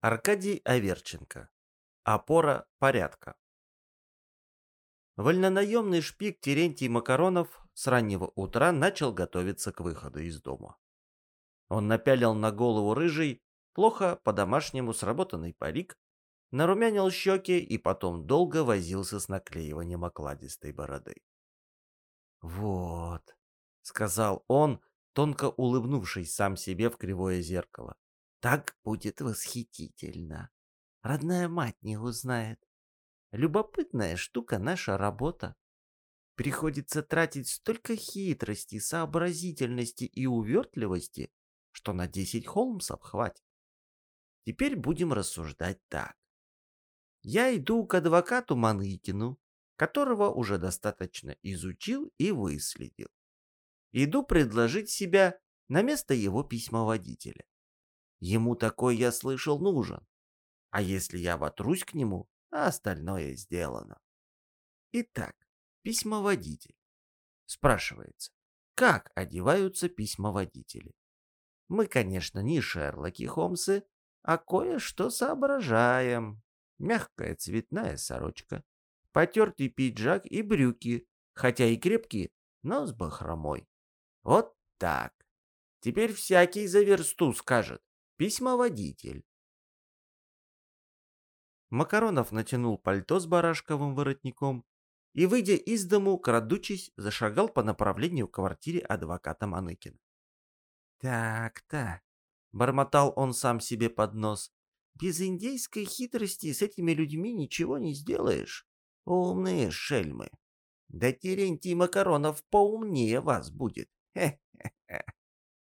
Аркадий Аверченко. Опора порядка. Вольнонаемный шпик Терентий Макаронов с раннего утра начал готовиться к выходу из дома. Он напялил на голову рыжий, плохо по-домашнему сработанный парик, нарумянил щеки и потом долго возился с наклеиванием окладистой бороды. «Вот», — сказал он, тонко улыбнувшись сам себе в кривое зеркало, — «так будет восхитительно. Родная мать не узнает. Любопытная штука наша работа. Приходится тратить столько хитрости, сообразительности и увертливости, что на 10 Холмсов хватит. Теперь будем рассуждать так. Я иду к адвокату Маныкину, которого уже достаточно изучил и выследил. Иду предложить себя на место его письмоводителя. Ему такой, я слышал, нужен. А если я вотрусь к нему, а остальное сделано. Итак, письмоводитель. Спрашивается, как одеваются письмоводители? Мы, конечно, не Шерлоки Холмсы, а кое-что соображаем. Мягкая цветная сорочка, потертый пиджак и брюки, хотя и крепкие, но с бахромой. Вот так. Теперь всякий за версту скажет. Письмоводитель. Макаронов натянул пальто с барашковым воротником и, выйдя из дому, крадучись, зашагал по направлению к квартире адвоката Маныкина. «Так-то», — бормотал он сам себе под нос, — «без индейской хитрости с этими людьми ничего не сделаешь. Умные шельмы. Да Терентий Макаронов поумнее вас будет. Хе-хе-хе».